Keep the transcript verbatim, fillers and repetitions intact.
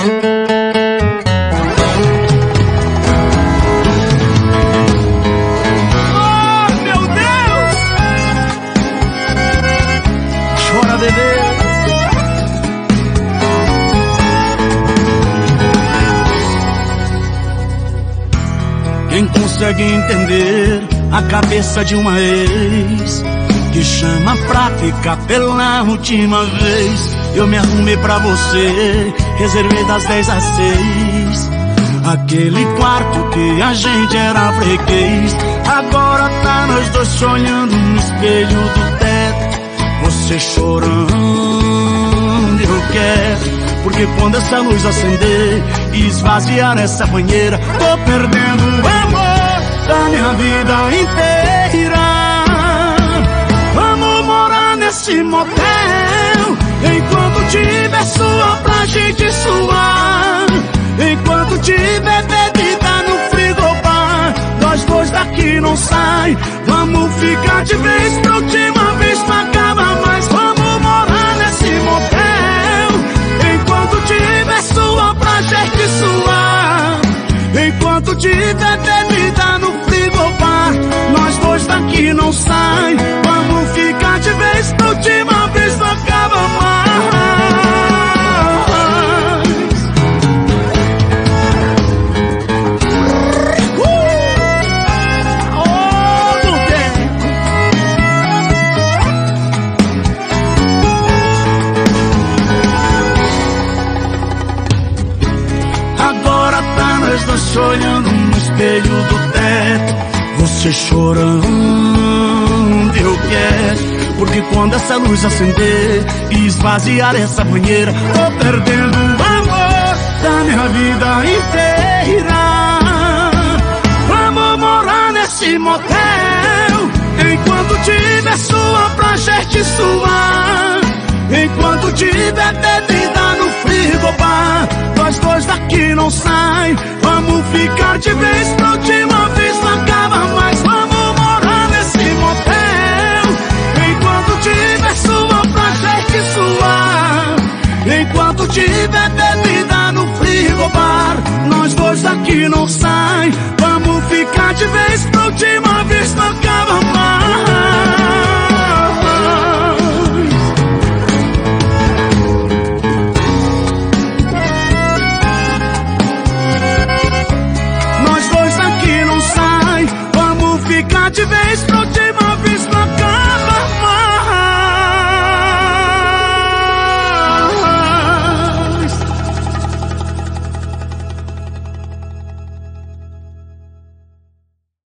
Quem consegue entender a cabeça de uma ex que chama pra ficar pela última vez? Eu me arrumei pra você, reservei das dez às seis, aquele quarto que a gente era freguês. Agora tá nós dois se olhando no espelho do teto, você chorando, eu quero. Porque quando essa luz acender e esvaziar essa banheira, tô perdendo o amor da minha vida inteira. Vamos morar nesse motel, enquanto tiver suor pra gente suar, enquanto tiver bebida no frigobar, nós dois daqui não sai. Vamos ficar de vez pra última vez, não acaba mais. Vamos morar nesse motel, enquanto tiver suor pra gente suar, enquanto tiver bebida no frigobar, nós dois daqui não sai. Vamos ficar de vez pra última vez, não acaba mais. Uh! Oh, não tem. Agora tá nós dois olhando no espelho do teto, você chorando, eu quero. Porque quando essa luz acender e esvaziar essa banheira, tô perdendo o amor da minha vida inteira. Vamos morar nesse motel, enquanto tiver suor pra gente suar, enquanto tiver bebida no frigobar, nós dois daqui não sai. Vamos ficar de vez pra última vez, não acaba mais. Vamos morar nesse motel, enquanto tiver suor pra gente suar, enquanto tiver bebida no frigobar, nós dois daqui não sai. Vamos ficar de vez pra última vez, não acaba mais.